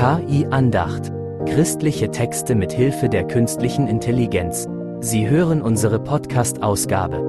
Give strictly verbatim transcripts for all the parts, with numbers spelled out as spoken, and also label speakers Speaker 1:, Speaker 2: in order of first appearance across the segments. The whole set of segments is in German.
Speaker 1: K I-Andacht. Christliche Texte mit Hilfe der künstlichen Intelligenz. Sie hören unsere Podcast-Ausgabe.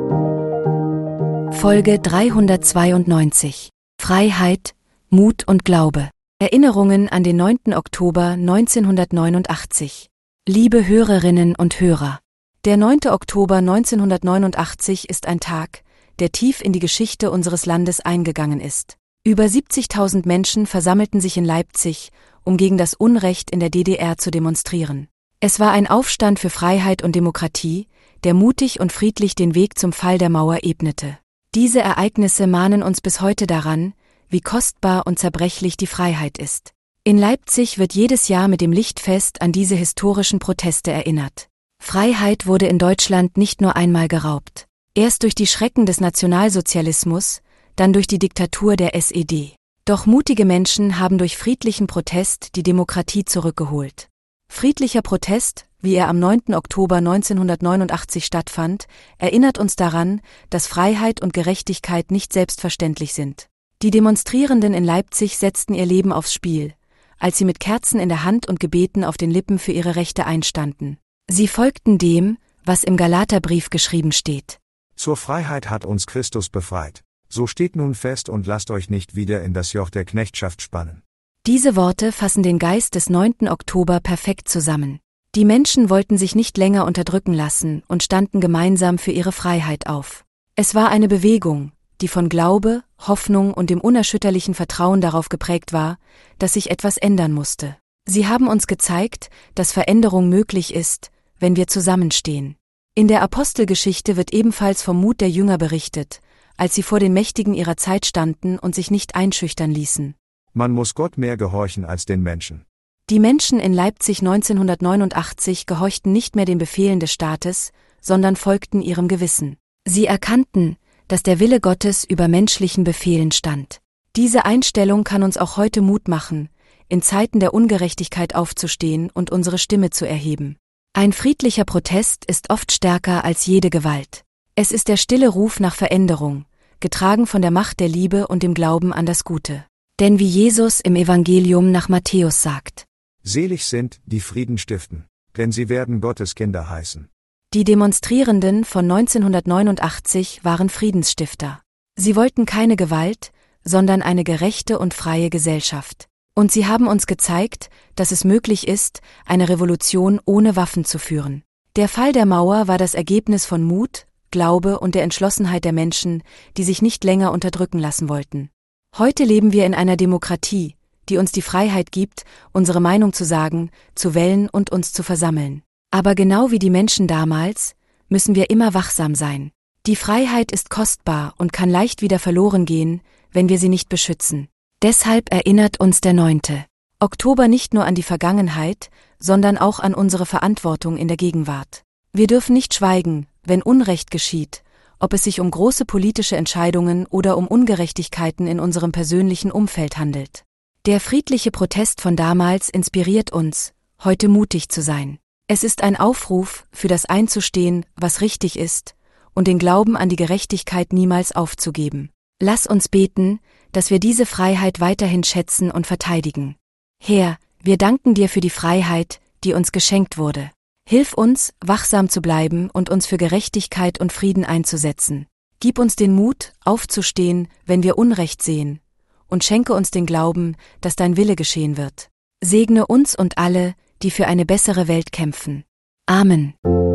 Speaker 2: Folge dreihundertzweiundneunzig. Freiheit, Mut und Glaube. Erinnerungen an den neunten Oktober neunzehnhundertneunundachtzig. Liebe Hörerinnen und Hörer. Der neunte Oktober neunzehnhundertneunundachtzig ist ein Tag, der tief in die Geschichte unseres Landes eingegangen ist. Über siebzigtausend Menschen versammelten sich in Leipzig, um gegen das Unrecht in der D D R zu demonstrieren. Es war ein Aufstand für Freiheit und Demokratie, der mutig und friedlich den Weg zum Fall der Mauer ebnete. Diese Ereignisse mahnen uns bis heute daran, wie kostbar und zerbrechlich die Freiheit ist. In Leipzig wird jedes Jahr mit dem Lichtfest an diese historischen Proteste erinnert. Freiheit wurde in Deutschland nicht nur einmal geraubt. Erst durch die Schrecken des Nationalsozialismus, dann durch die Diktatur der S E D. Doch mutige Menschen haben durch friedlichen Protest die Demokratie zurückgeholt. Friedlicher Protest, wie er am neunten Oktober neunzehnhundertneunundachtzig stattfand, erinnert uns daran, dass Freiheit und Gerechtigkeit nicht selbstverständlich sind. Die Demonstrierenden in Leipzig setzten ihr Leben aufs Spiel, als sie mit Kerzen in der Hand und Gebeten auf den Lippen für ihre Rechte einstanden. Sie folgten dem, was im Galaterbrief geschrieben steht.
Speaker 3: Zur Freiheit hat uns Christus befreit. So steht nun fest und lasst euch nicht wieder in das Joch der Knechtschaft spannen.
Speaker 2: Diese Worte fassen den Geist des neunten Oktober perfekt zusammen. Die Menschen wollten sich nicht länger unterdrücken lassen und standen gemeinsam für ihre Freiheit auf. Es war eine Bewegung, die von Glaube, Hoffnung und dem unerschütterlichen Vertrauen darauf geprägt war, dass sich etwas ändern musste. Sie haben uns gezeigt, dass Veränderung möglich ist, wenn wir zusammenstehen. In der Apostelgeschichte wird ebenfalls vom Mut der Jünger berichtet, als sie vor den Mächtigen ihrer Zeit standen und sich nicht einschüchtern ließen.
Speaker 3: Man muss Gott mehr gehorchen als den Menschen.
Speaker 2: Die Menschen in Leipzig neunzehnhundertneunundachtzig gehorchten nicht mehr den Befehlen des Staates, sondern folgten ihrem Gewissen. Sie erkannten, dass der Wille Gottes über menschlichen Befehlen stand. Diese Einstellung kann uns auch heute Mut machen, in Zeiten der Ungerechtigkeit aufzustehen und unsere Stimme zu erheben. Ein friedlicher Protest ist oft stärker als jede Gewalt. Es ist der stille Ruf nach Veränderung, getragen von der Macht der Liebe und dem Glauben an das Gute. Denn wie Jesus im Evangelium nach Matthäus sagt:
Speaker 3: Selig sind, die Frieden stiften, denn sie werden Gottes Kinder heißen.
Speaker 2: Die Demonstrierenden von neunzehnhundertneunundachtzig waren Friedensstifter. Sie wollten keine Gewalt, sondern eine gerechte und freie Gesellschaft. Und sie haben uns gezeigt, dass es möglich ist, eine Revolution ohne Waffen zu führen. Der Fall der Mauer war das Ergebnis von Mut, Glaube und der Entschlossenheit der Menschen, die sich nicht länger unterdrücken lassen wollten. Heute leben wir in einer Demokratie, die uns die Freiheit gibt, unsere Meinung zu sagen, zu wählen und uns zu versammeln. Aber genau wie die Menschen damals, müssen wir immer wachsam sein. Die Freiheit ist kostbar und kann leicht wieder verloren gehen, wenn wir sie nicht beschützen. Deshalb erinnert uns der neunte Oktober nicht nur an die Vergangenheit, sondern auch an unsere Verantwortung in der Gegenwart. Wir dürfen nicht schweigen, wenn Unrecht geschieht, ob es sich um große politische Entscheidungen oder um Ungerechtigkeiten in unserem persönlichen Umfeld handelt. Der friedliche Protest von damals inspiriert uns, heute mutig zu sein. Es ist ein Aufruf, für das einzustehen, was richtig ist, und den Glauben an die Gerechtigkeit niemals aufzugeben. Lass uns beten, dass wir diese Freiheit weiterhin schätzen und verteidigen. Herr, wir danken dir für die Freiheit, die uns geschenkt wurde. Hilf uns, wachsam zu bleiben und uns für Gerechtigkeit und Frieden einzusetzen. Gib uns den Mut, aufzustehen, wenn wir Unrecht sehen, und schenke uns den Glauben, dass dein Wille geschehen wird. Segne uns und alle, die für eine bessere Welt kämpfen. Amen.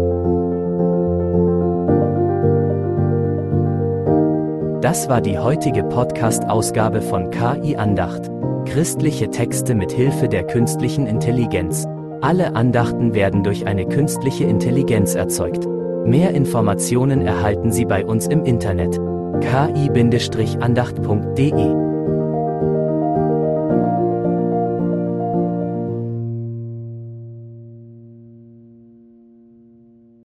Speaker 1: Das war die heutige Podcast-Ausgabe von K I-Andacht. Christliche Texte mit Hilfe der künstlichen Intelligenz. Alle Andachten werden durch eine künstliche Intelligenz erzeugt. Mehr Informationen erhalten Sie bei uns im Internet: k i Bindestrich andacht punkt de.